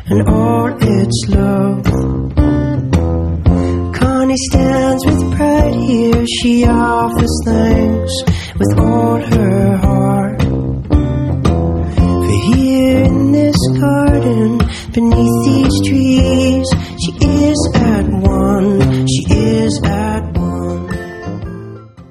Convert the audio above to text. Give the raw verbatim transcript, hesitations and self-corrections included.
and all its love. Connie stands with pride here, she offers thanks with all her heart. For here in this garden, beneath the